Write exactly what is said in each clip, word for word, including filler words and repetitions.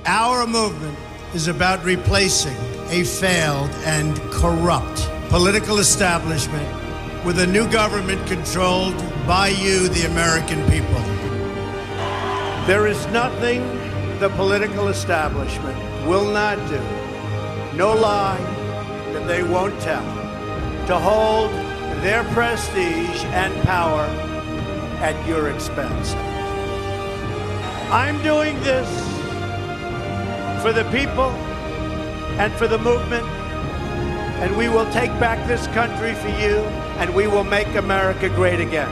Our movement is about replacing a failed and corrupt political establishment with a new government controlled by you, the American people. There is nothing the political establishment will not do, no lie that they won't tell, to hold their prestige and power at your expense. I'm doing this for the people and for the movement, and we will take back this country for you, and we will make America great again.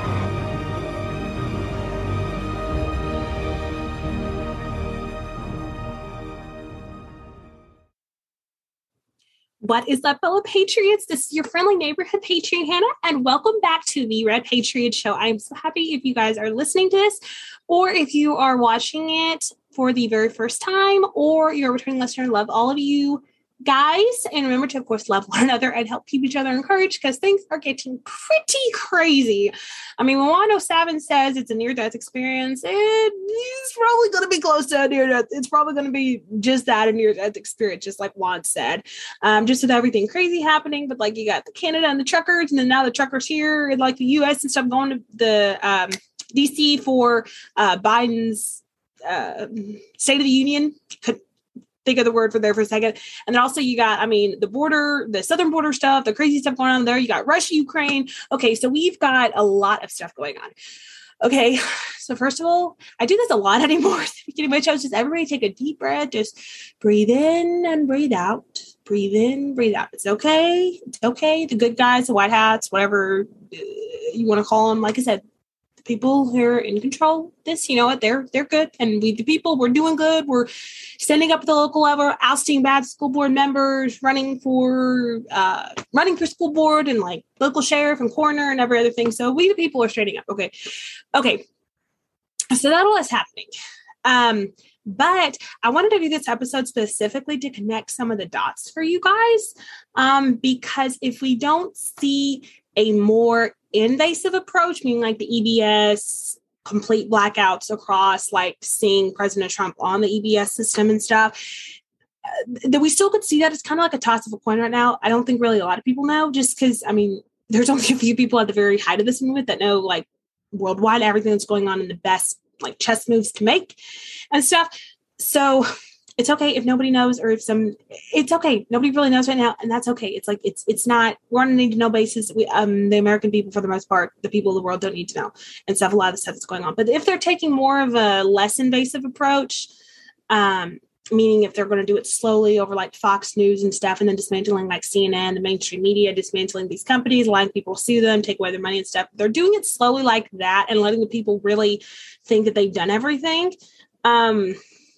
What is up, fellow Patriots? This is your friendly neighborhood Patriot, Hannah, and welcome back to the Red Patriot Show. I'm so happy if you guys are listening to this, or if you are watching it for the very first time, or you're a returning listener. Love all of you guys. And remember to, of course, love one another and help keep each other encouraged, because things are getting pretty crazy. I mean, when Juan O'Savin says it's a near-death experience, it's probably going to be close to a near-death. It's probably going to be just that, a near-death experience, just like Juan said. Um, just with everything crazy happening, but like you got the Canada and the truckers, and then now the truckers here, and like the U S and stuff, going to the um, D C for uh, Biden's uh, State of the Union. Could think of the word for there for a second. And then also you got, I mean, the border, the southern border stuff, the crazy stuff going on there. You got Russia, Ukraine. Okay, so we've got a lot of stuff going on. Okay, so first of all, I do this a lot anymore. Beginning my shows, just everybody take a deep breath, just breathe in and breathe out. Breathe in, breathe out. It's okay. It's okay. The good guys, the white hats, whatever you want to call them. Like I said, people who are in control of this, you know what, they're they're good. And we, the people, we're doing good. We're standing up at the local level, ousting bad school board members, running for uh, running for school board and like local sheriff and coroner and every other thing. So we, the people, are standing up. Okay. Okay. So that all is happening. Um, but I wanted to do this episode specifically to connect some of the dots for you guys. Um, because if we don't see a more invasive approach, meaning like the E B S, complete blackouts across, like seeing President Trump on the E B S system and stuff, uh, that we still could see that. It's kind of like a toss of a coin right now. I don't think really a lot of people know, just because, I mean, there's only a few people at the very height of this movement that know like worldwide everything that's going on and the best like chess moves to make and stuff. So it's okay if nobody knows, or if some, it's okay. Nobody really knows right now. And that's okay. It's like, it's, it's not, we're on a need to know basis. We, um, the American people, for the most part, the people of the world don't need to know and stuff, a lot of the stuff that's going on. But if they're taking more of a less invasive approach, um, meaning if they're going to do it slowly over like Fox News and stuff, and then dismantling like C N N, the mainstream media, dismantling these companies, letting people sue them, take away their money and stuff. They're doing it slowly like that and letting the people really think that they've done everything. Um,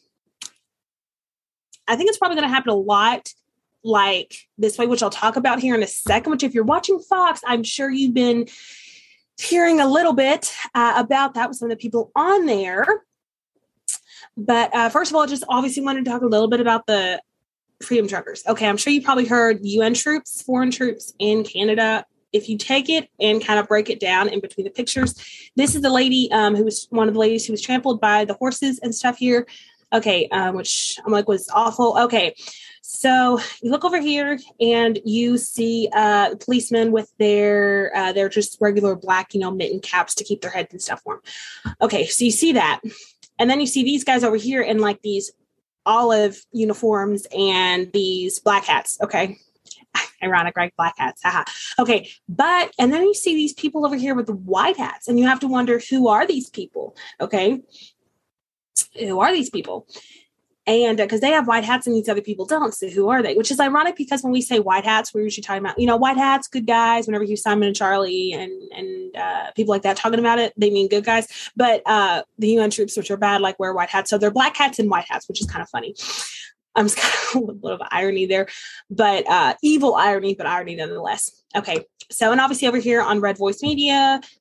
I think it's probably going to happen a lot like this way, which I'll talk about here in a second, which if you're watching Fox, I'm sure you've been hearing a little bit uh, about that with some of the people on there. But uh, first of all, just obviously wanted to talk a little bit about the Freedom Truckers. Okay, I'm sure you probably heard U N troops, foreign troops in Canada. If you take it and kind of break it down in between the pictures, this is the lady um, who was one of the ladies who was trampled by the horses and stuff here. Okay, um, which I'm like was awful. Okay, so you look over here and you see uh, policemen with their uh, they're just regular black, you know, mitten caps to keep their heads and stuff warm. Okay, so you see that, and then you see these guys over here in like these olive uniforms and these black hats. Okay, ironic, right? Black hats. Haha. Okay, but and then you see these people over here with the white hats, and you have to wonder, who are these people? Okay. Who are these people? And because uh, they have white hats and these other people don't. So who are they? Which is ironic, because when we say white hats, we're usually talking about, you know, white hats, good guys. Whenever you Simon and Charlie and and uh, people like that talking about it, they mean good guys. But uh, the U N troops, which are bad, like wear white hats. So they're black hats and white hats, which is kind of funny. I'm um, kind of a little bit of irony there, but uh, evil irony, but irony nonetheless. Okay. So, and obviously over here on Red Voice Media,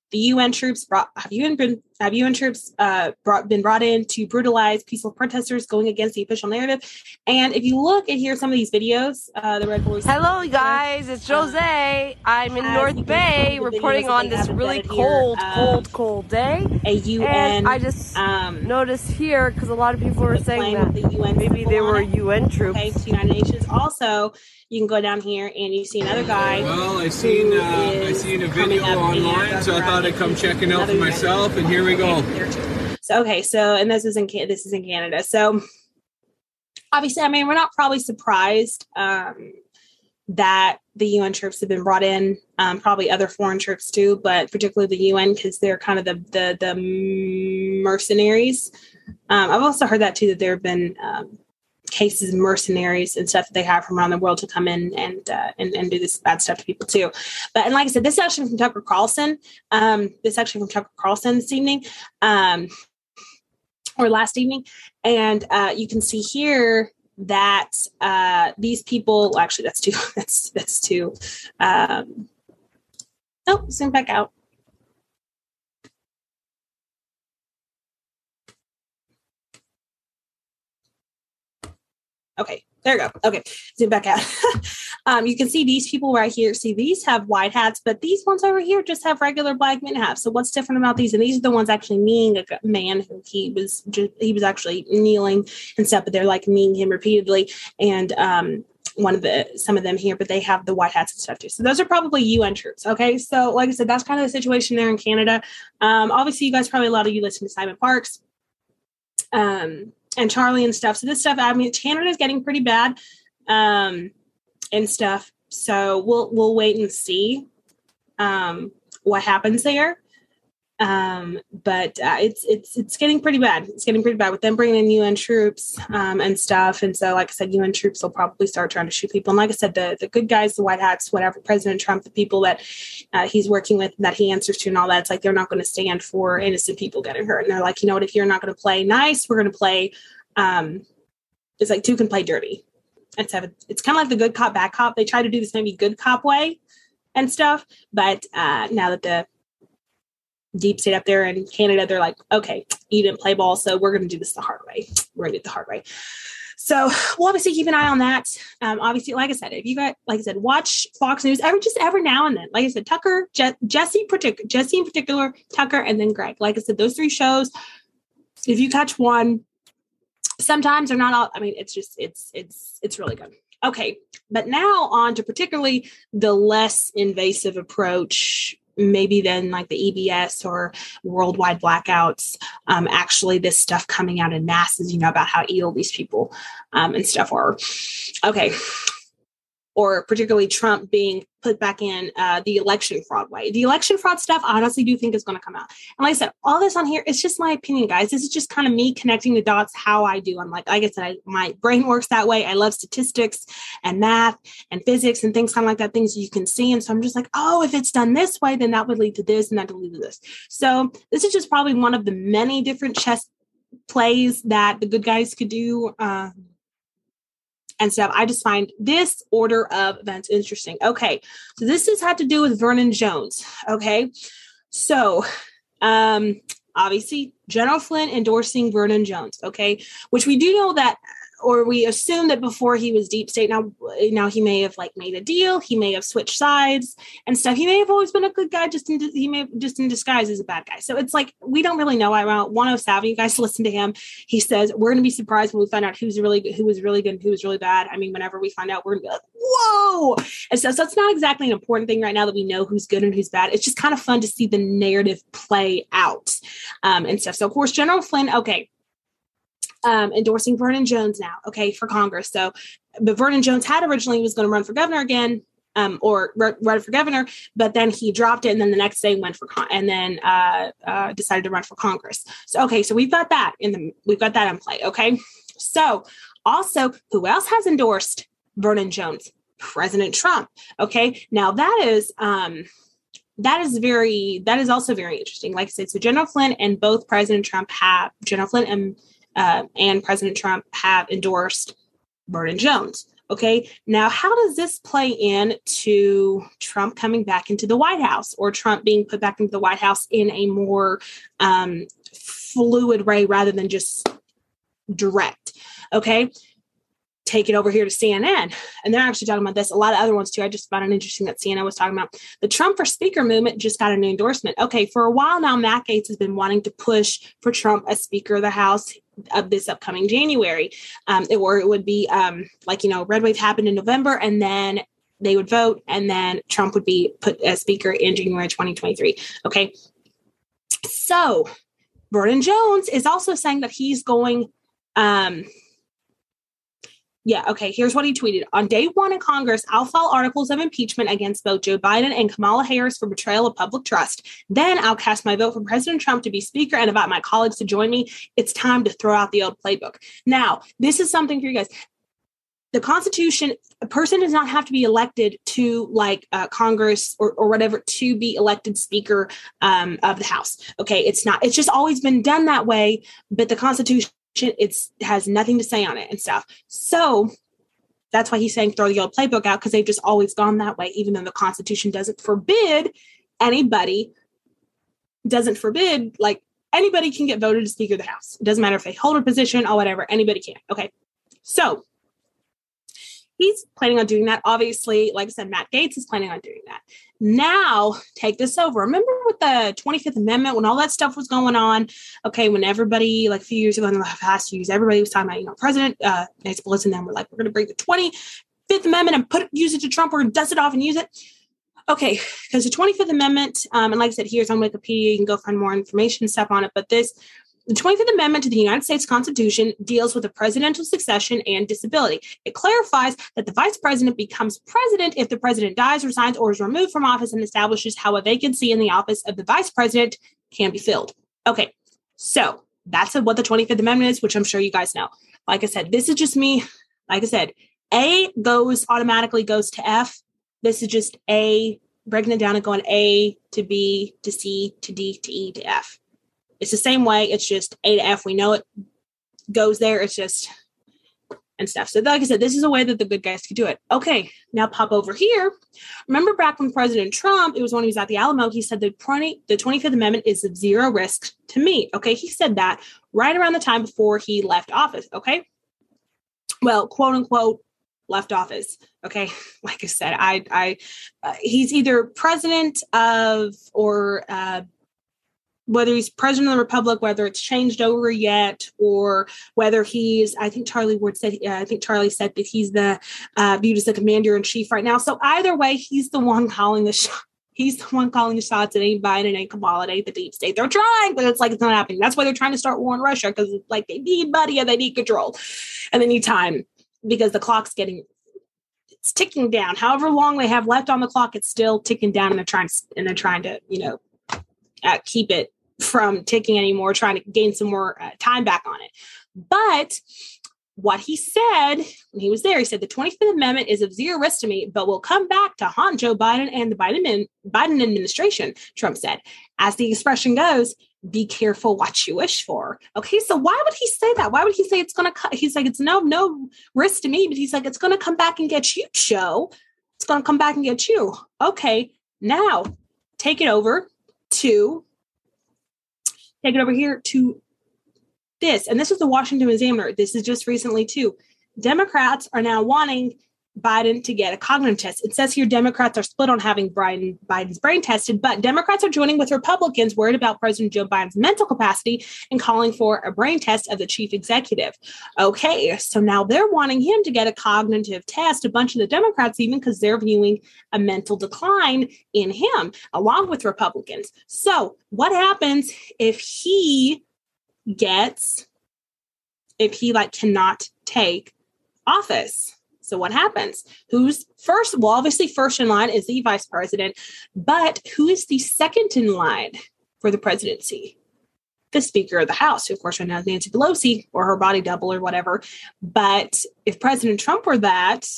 the U N troops brought have U N been have U N troops uh, brought been brought in to brutalize peaceful protesters going against the official narrative. And if you look and hear some of these videos, uh, the Red Bull. Hello, guys. It's Jose. Um, I'm in North Bay reporting on this really cold, here, um, cold, cold day. A U N. And I just um, noticed here because a lot of people were saying that the U N maybe they were U N troops. Okay, to United Nations. Also, you can go down here and you see another guy. Well, I seen uh, I seen a video online, so I thought I'd come checking out for myself, and here we go. So okay, so and this is in this is in Canada. So obviously, I mean, we're not probably surprised um, that the U N troops have been brought in. Um, probably other foreign troops too, but particularly the U N because they're kind of the the, the mercenaries. Um, I've also heard that too that there have been um, cases of mercenaries and stuff that they have from around the world to come in and uh, and, and do this bad stuff to people too. But and like I said, this is actually from Tucker Carlson. Um, this is actually from Tucker Carlson this evening, um, or last evening, and uh, you can see here that uh, these people. Well, actually, that's too. That's that's too. Um, oh, zoom back out. Okay, there you go. Okay, zoom back out. um, you can see these people right here. See, these have white hats, but these ones over here just have regular black men hats. So what's different about these? And these are the ones actually kneeing a man who he was just, he was actually kneeling and stuff, but they're like kneeing him repeatedly. And um, one of the some of them here, but they have the white hats and stuff too. So those are probably U N troops. Okay, so like I said, that's kind of the situation there in Canada. Um, obviously, you guys probably a lot of you listen to Simon Parks. Um. And Charlie and stuff. So this stuff, I mean, Canada is getting pretty bad um, and stuff. So we'll we'll wait and see um, what happens there. Um, but uh, it's it's it's getting pretty bad. It's getting pretty bad with them bringing in U N troops um, and stuff. And so, like I said, U N troops will probably start trying to shoot people. And like I said, the the good guys, the white hats, whatever, President Trump, the people that uh, he's working with, that he answers to, and all that. It's like they're not going to stand for innocent people getting hurt. And they're like, you know what? If you're not going to play nice, we're going to play. Um, it's like two can play dirty. It's have it's kind of like the good cop, bad cop. They try to do this maybe good cop way and stuff. But uh, now that the deep state up there in Canada, they're like, okay, you didn't play ball, so we're going to do this the hard way. We're going to do it the hard way. So we'll obviously keep an eye on that. Um, obviously, like I said, if you got, like I said, watch Fox News every just every now and then. Like I said, Tucker, Je- Jesse, partic- Jesse in particular, Tucker, and then Greg. Like I said, those three shows. If you catch one, sometimes they're not all. I mean, it's just it's it's it's really good. Okay, but now on to particularly the less invasive approach. Maybe then like the E B S or worldwide blackouts, um, actually this stuff coming out in masses, you know, about how evil these people um, and stuff are. Okay. Or particularly Trump being put back in uh, the election fraud way. The election fraud stuff, I honestly do think is going to come out. And like I said, all this on here, it's just my opinion, guys. This is just kind of me connecting the dots how I do. I'm like, like I said, I, my brain works that way. I love statistics and math and physics and things kind of like that, things you can see. And so I'm just like, oh, if it's done this way, then that would lead to this and that would lead to this. So this is just probably one of the many different chess plays that the good guys could do. Uh, And stuff. I just find this order of events interesting. Okay. So this has had to do with Vernon Jones. Okay. So, um, obviously General Flynn endorsing Vernon Jones. Okay. Which we do know that, or we assume that before he was deep state. Now, now he may have like made a deal. He may have switched sides and stuff. He may have always been a good guy, just in, he may have just in disguise as a bad guy. So it's like, we don't really know. I want one of Savvy, you guys listen to him. He says, we're going to be surprised when we find out who's really good, who was really good and who was really bad. I mean, whenever we find out, we're going to be like, whoa. And so, so it's not exactly an important thing right now that we know who's good and who's bad. It's just kind of fun to see the narrative play out um, and stuff. So of course, General Flynn, okay. Um, endorsing Vernon Jones now, okay, for Congress. So, but Vernon Jones had originally was going to run for governor again, um, or r- run for governor, but then he dropped it, and then the next day went for con- and then uh, uh, decided to run for Congress. So, okay, so we've got that in the we've got that in play. Okay, so also, who else has endorsed Vernon Jones? President Trump. Okay, now that is. Um, That is very, that is also very interesting. Like I said, so General Flynn and both President Trump have, General Flynn and, uh, and President Trump have endorsed Vernon Jones. Okay, now how does this play in to Trump coming back into the White House, or Trump being put back into the White House in a more um, fluid way rather than just direct? Okay, take it over here to C N N. And they're actually talking about this. A lot of other ones too. I just found it interesting that C N N was talking about the Trump for Speaker movement just got a new endorsement. Okay, for a while now, Matt Gaetz has been wanting to push for Trump as Speaker of the House of this upcoming January. Um, it, or it would be um, like, you know, Red Wave happened in November, and then they would vote, and then Trump would be put as Speaker in January twenty twenty-three. Okay. So Vernon Jones is also saying that he's going, um, yeah, okay, here's what he tweeted. On day one in Congress, I'll file articles of impeachment against both Joe Biden and Kamala Harris for betrayal of public trust. Then I'll cast my vote for President Trump to be Speaker and invite my colleagues to join me. It's time to throw out the old playbook. Now, this is something for you guys. The Constitution, a person does not have to be elected to like uh, Congress or, or whatever to be elected Speaker um, of the House. Okay, it's not. It's just always been done that way, but the Constitution, it's has nothing to say on it and stuff. So that's why he's saying throw the old playbook out, because they've just always gone that way, even though the Constitution doesn't forbid anybody, doesn't forbid, like anybody can get voted to Speaker of the House. It doesn't matter if they hold a position or whatever, anybody can. Okay. So he's planning on doing that. Obviously, like I said, Matt Gaetz is planning on doing that. Now, take this over. Remember with the twenty-fifth Amendment, when all that stuff was going on, okay, when everybody, like a few years ago, in the past years, everybody was talking about, you know, President uh, Nancy Pelosi and them were like, we're going to bring the twenty-fifth Amendment and put it, use it to Trump, or dust it off and use it. Okay, because the twenty-fifth Amendment, um, and like I said, here's on Wikipedia, you can go find more information and stuff on it, but this, the twenty-fifth Amendment to the United States Constitution deals with the presidential succession and disability. It clarifies that the vice president becomes president if the president dies, resigns, or is removed from office, and establishes how a vacancy in the office of the vice president can be filled. Okay, so that's what the twenty-fifth Amendment is, which I'm sure you guys know. Like I said, this is just me. Like I said, A goes automatically goes to F. This is just A, breaking it down and going A to B to C to D to E to F. It's the same way. It's just A to F. We know it goes there. It's just and stuff. So like I said, this is a way that the good guys could do it. Okay, now pop over here. Remember back when President Trump, it was when he was at the Alamo, he said the twenty, the twenty-fifth Amendment is of zero risk to me. Okay, he said that right around the time before he left office. Okay, well, quote unquote, left office. Okay, like I said, I, I, uh, he's either president of or. Uh, whether he's president of the republic, whether it's changed over yet, or whether he's, I think Charlie Ward said, uh, I think Charlie said that he's the uh, viewed as the commander in chief right now. So either way, he's the one calling the shot. He's the one calling the shots. It ain't Biden, it ain't Kamala, it ain't the deep state. They're trying, but it's like it's not happening. That's why they're trying to start war in Russia, because like they need money and they need control and they need time, because the clock's getting, it's ticking down. However long they have left on the clock, it's still ticking down, and they're trying and they're trying to, you know, uh, keep it from ticking anymore, trying to gain some more uh, time back on it. But what he said when he was there, he said the twenty-fifth Amendment is of zero risk to me, but will come back to haunt Joe Biden and the Biden, Biden administration, Trump said. As the expression goes, be careful what you wish for. Okay, so why would he say that? Why would he say it's going to, he's like, it's no, no risk to me, but he's like, it's going to come back and get you, Joe. It's going to come back and get you. Okay, now take it over to Take it over here to this. And this was the Washington Examiner. This is just recently, too. Democrats are now wanting Biden to get a cognitive test. It says here Democrats are split on having Biden, Biden's brain tested, but Democrats are joining with Republicans worried about President Joe Biden's mental capacity and calling for a brain test of the chief executive. Okay, so now they're wanting him to get a cognitive test, a bunch of the Democrats even, because they're viewing a mental decline in him, along with Republicans. So what happens if he gets, if he like cannot take office? So what happens? Who's first? Well, obviously first in line is the vice president, but who is the second in line for the presidency? The Speaker of the House, who of course right now is Nancy Pelosi, or her body double or whatever. But if President Trump were that,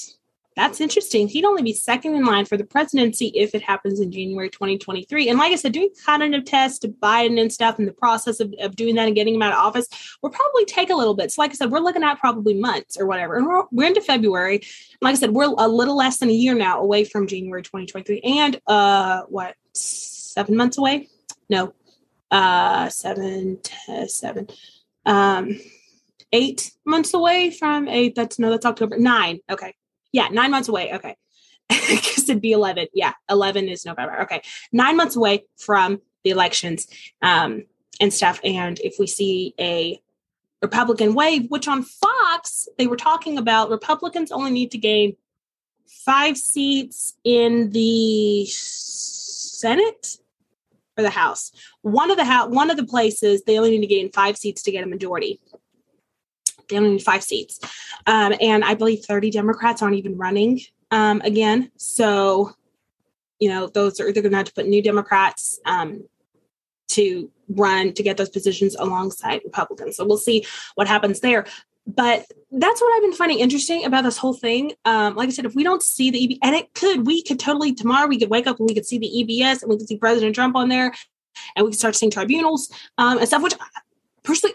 that's interesting. He'd only be second in line for the presidency if it happens in January twenty twenty-three. And like I said, doing cognitive tests to Biden and stuff in the process of, of doing that and getting him out of office will probably take a little bit. So like I said, we're looking at probably months or whatever. And we're, we're into February. Like I said, we're a little less than a year now away from January twenty twenty-three. And uh, what, seven months away? No, uh, seven, ten, seven, um, eight months away from eight. That's no, that's October. Nine. Okay. Yeah, nine months away. Okay. Because it'd be eleven. Yeah, eleven is November. Okay. Nine months away from the elections um, and stuff. And if we see a Republican wave, which on Fox, they were talking about Republicans only need to gain five seats in the Senate or the House. One of the house, one of the places, they only need to gain five seats to get a majority. They only need five seats. Um, and I believe thirty Democrats aren't even running um, again. So, you know, those are, they're going to have to put new Democrats um, to run to get those positions alongside Republicans. So we'll see what happens there. But that's what I've been finding interesting about this whole thing. Um, like I said, if we don't see the E B, and it could, we could totally, tomorrow we could wake up and we could see the E B S and we could see President Trump on there and we could start seeing tribunals um, and stuff, which personally,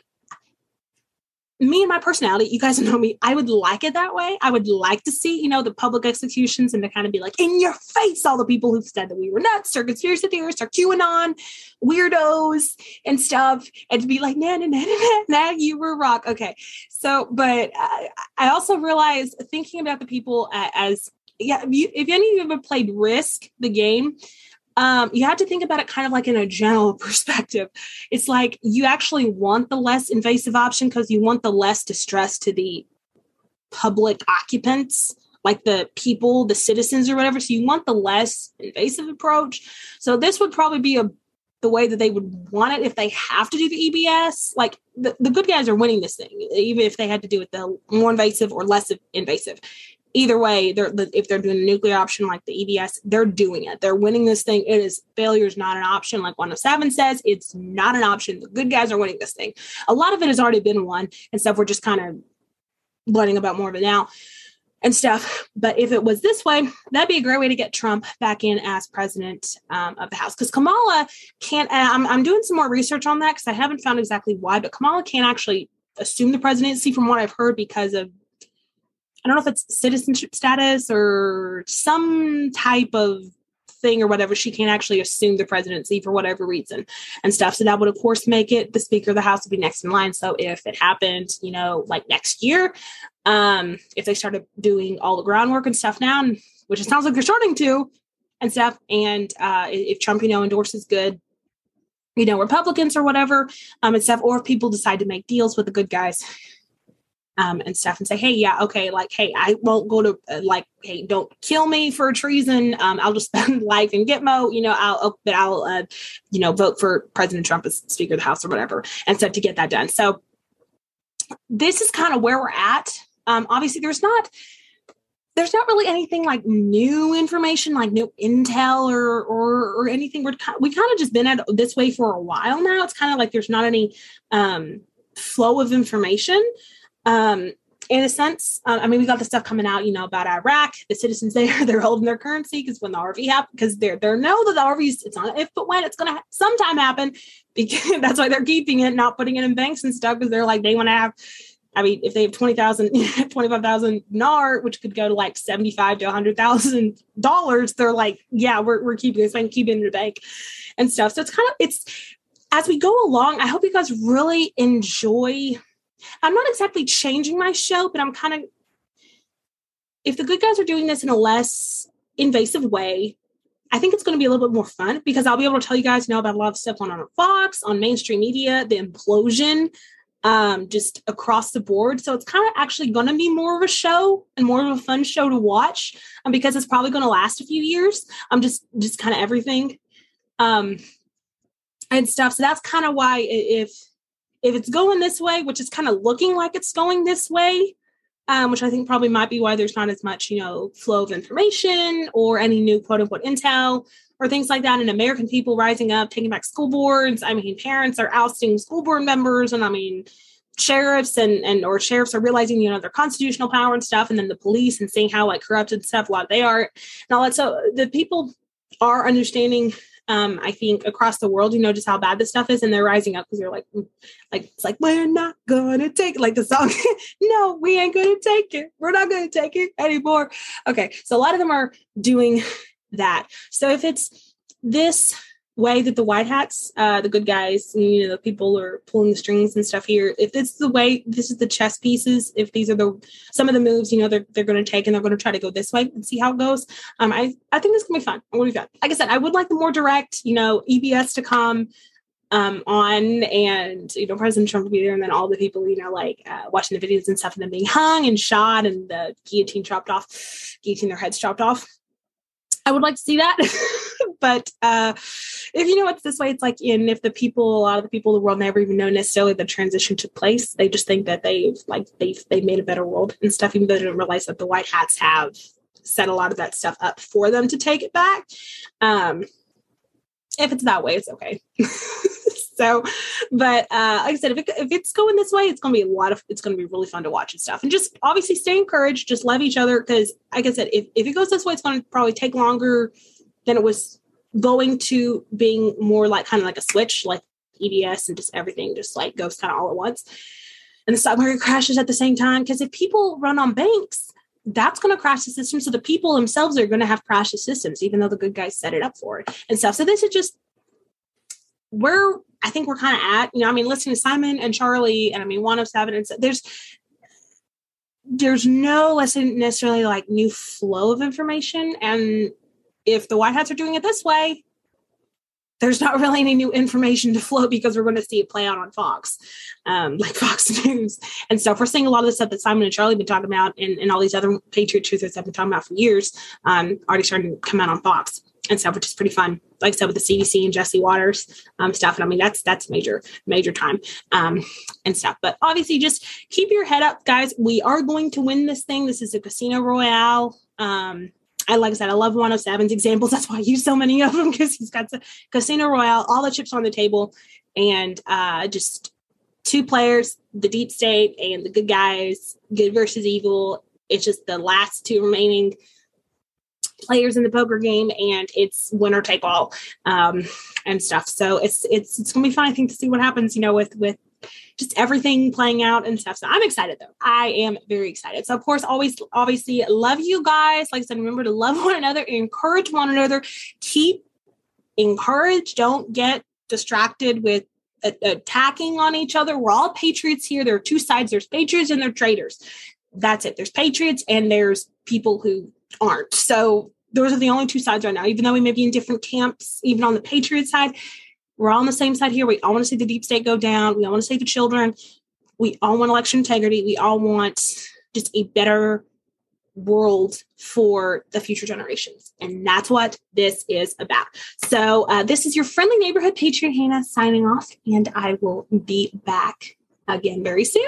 me and my personality, you guys know me, I would like it that way. I would like to see, you know, the public executions and to kind of be like, in your face, all the people who've said that we were nuts or conspiracy theorists or QAnon weirdos and stuff, and to be like, nah, nah, nah, nah, nah, you were rock. Okay. So, but I, I also realized thinking about the people as, yeah, if, you, if any of you ever played Risk, the game, Um, you have to think about it kind of like in a general perspective. It's like you actually want the less invasive option because you want the less distress to the public occupants, like the people, the citizens or whatever. So you want the less invasive approach. So this would probably be a the way that they would want it if they have to do the E B S. Like the, the good guys are winning this thing, even if they had to do it the more invasive or less invasive. Either way, they're, if they're doing a nuclear option like the E B S, they're doing it. They're winning this thing. It is failure is not an option. Like one oh seven says, it's not an option. The good guys are winning this thing. A lot of it has already been won and stuff. We're just kind of learning about more of it now and stuff. But if it was this way, that'd be a great way to get Trump back in as president um, of the House. Because Kamala can't, I'm, I'm doing some more research on that because I haven't found exactly why, but Kamala can't actually assume the presidency from what I've heard because of, I don't know if it's citizenship status or some type of thing or whatever. She can't actually assume the presidency for whatever reason and stuff. So that would, of course, make it the Speaker of the House would be next in line. So if it happened, you know, like next year, um, if they started doing all the groundwork and stuff now, which it sounds like they're starting to and stuff, and uh, if Trump, you know, endorses good, you know, Republicans or whatever um, and stuff, or if people decide to make deals with the good guys, Um, and stuff and say, hey, yeah, okay, like, hey, I won't go to, uh, like, hey, don't kill me for treason. Um, I'll just spend life in Gitmo, you know, I'll, but I'll, uh, you know, vote for President Trump as Speaker of the House or whatever, and stuff to get that done. So this is kind of where we're at. Um, obviously, there's not, there's not really anything like new information, like new intel or or, or anything. We're kind, we kind of just been at this way for a while now. It's kind of like there's not any um, flow of information. Um, in a sense, uh, I mean, we got the stuff coming out, you know, about Iraq, the citizens there, they're holding their currency because when the R V happened, because they're, they're know that the R V's, it's not if, but when it's going to ha- sometime happen, because that's why they're keeping it, not putting it in banks and stuff. Cause they're like, they want to have, I mean, if they have twenty thousand, twenty-five thousand N A R, which could go to like seventy-five to a hundred thousand dollars, they're like, yeah, we're, we're keeping this and keeping it in the bank and stuff. So it's kind of, it's, as we go along, I hope you guys really enjoy. I'm not exactly changing my show, but I'm kind of, if the good guys are doing this in a less invasive way, I think it's going to be a little bit more fun because I'll be able to tell you guys know about a lot of stuff on, on Fox, on mainstream media, the implosion, um, just across the board. So it's kind of actually going to be more of a show and more of a fun show to watch um, because it's probably going to last a few years. I'm um, just, just kind of everything um, and stuff. So that's kind of why if, If it's going this way, which is kind of looking like it's going this way, um, which I think probably might be why there's not as much, you know, flow of information or any new quote unquote intel or things like that. And American people rising up, taking back school boards. I mean, parents are ousting school board members. And I mean, sheriffs and, and or sheriffs are realizing, you know, their constitutional power and stuff, and then the police and seeing how like corrupted and stuff, a lot they are and all that. So the people are understanding, um, I think across the world, you know, just how bad this stuff is, and they're rising up because they're like, like it's like we're not gonna take it, like the song. No, we ain't gonna take it. We're not gonna take it anymore. Okay, so a lot of them are doing that. So if it's this way that the white hats, uh, the good guys, you know, the people are pulling the strings and stuff here, if it's the way, this is the chess pieces, if these are the, some of the moves, you know, they're, they're going to take and they're going to try to go this way and see how it goes. Um, I, I think this can be fun. I'm going to be fun. Like I said, I would like the more direct, you know, E B S to come um, on and, you know, President Trump to be there and then all the people, you know, like uh, watching the videos and stuff and them being hung and shot and the guillotine chopped off, guillotine their heads chopped off. I would like to see that. But uh, if you know it's this way, it's like, and if the people, a lot of the people in the world never even know necessarily the transition took place, they just think that they've like they've they've made a better world and stuff, even though they don't realize that the white hats have set a lot of that stuff up for them to take it back. Um, if it's that way, it's okay. So, but uh, like I said, if, it, if it's going this way, it's going to be a lot of, it's going to be really fun to watch and stuff. And just obviously stay encouraged, just love each other. Because like I said, if, if it goes this way, it's going to probably take longer than it was going to being more like kind of like a switch, like E D S and just everything just like goes kind of all at once. And the stock market crashes at the same time. Because if people run on banks, that's going to crash the system. So the people themselves are going to have crashed the systems, even though the good guys set it up for it and stuff. So this is just where I think we're kind of at, you know, I mean, listening to Simon and Charlie and I mean, one oh seven and so there's, there's no lesson necessarily like new flow of information. And if the white hats are doing it this way, there's not really any new information to flow because we're going to see it play out on Fox, um, like Fox News and stuff. We're seeing a lot of the stuff that Simon and Charlie have been talking about and, and all these other Patriot truthers have been talking about for years, um, already starting to come out on Fox and stuff, which is pretty fun. Like I said, with the C D C and Jesse Waters um, stuff. And I mean, that's, that's major, major time um, and stuff. But obviously just keep your head up, guys. We are going to win this thing. This is a Casino Royale. Um, I, like I said, I love one oh seven's examples. That's why I use so many of them because he's got the Casino Royale, all the chips on the table and uh, just two players, the deep state and the good guys, good versus evil. It's just the last two remaining players in the poker game and it's winner take all um, and stuff. So it's, it's, it's going to be fun, I think, to see what happens, you know, with, with just everything playing out and stuff. So I'm excited though. I am very excited. So of course, always, obviously love you guys. Like I said, remember to love one another, encourage one another, keep encouraged. Don't get distracted with a- attacking on each other. We're all patriots here. There are two sides. There's patriots and there's traitors. That's it. There's patriots and there's people who aren't. So those are the only two sides right now, even though we may be in different camps, even on the Patriot side, we're all on the same side here. We all want to see the deep state go down. We all want to save the children. We all want election integrity. We all want just a better world for the future generations. And that's what this is about. So uh, this is your friendly neighborhood Patriot, Hannah, signing off, and I will be back again very soon.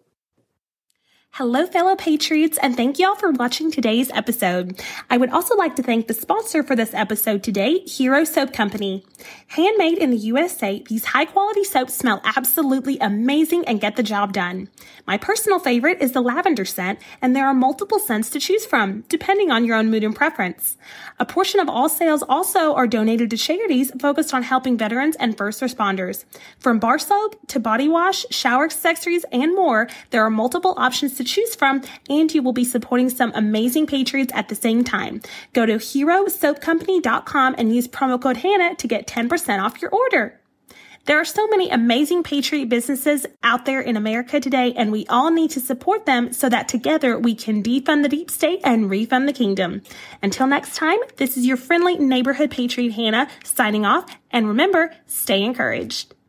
Hello, fellow Patriots, and thank y'all for watching today's episode. I would also like to thank the sponsor for this episode today, Hero Soap Company. Handmade in the U S A, these high-quality soaps smell absolutely amazing and get the job done. My personal favorite is the lavender scent, and there are multiple scents to choose from, depending on your own mood and preference. A portion of all sales also are donated to charities focused on helping veterans and first responders. From bar soap to body wash, shower accessories, and more, there are multiple options to choose from, and you will be supporting some amazing Patriots at the same time. Go to hero soap company dot com and use promo code Hannah to get ten percent off your order. There are so many amazing Patriot businesses out there in America today, and we all need to support them so that together we can defund the deep state and refund the kingdom. Until next time, this is your friendly neighborhood Patriot, Hannah, signing off, and remember, stay encouraged.